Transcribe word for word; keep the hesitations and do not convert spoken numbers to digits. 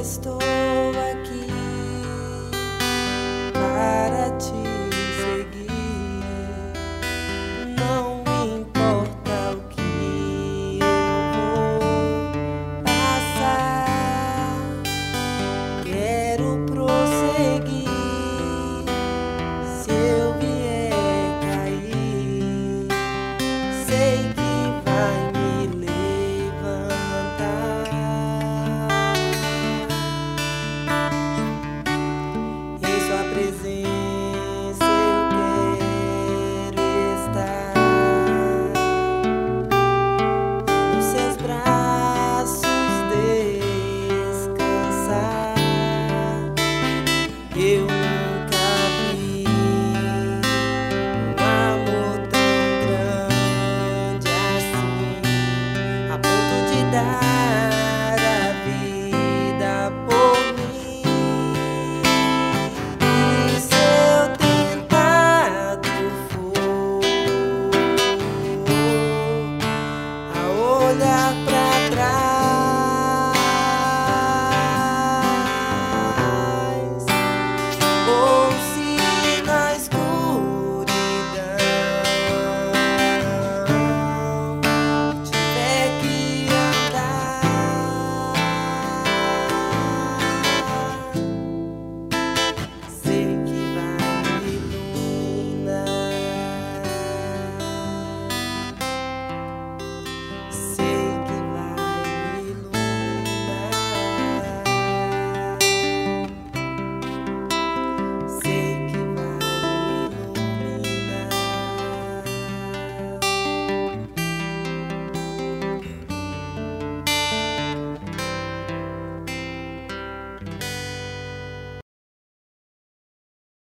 estou aqui para te seguir. Não importa o que eu vou passar, quero prosseguir. Se eu vier cair, sei que vai me levantar. Em sua presença eu quero estar, nos seus braços descansar. Eu nunca vi um amor tão grande assim, a ponto de dar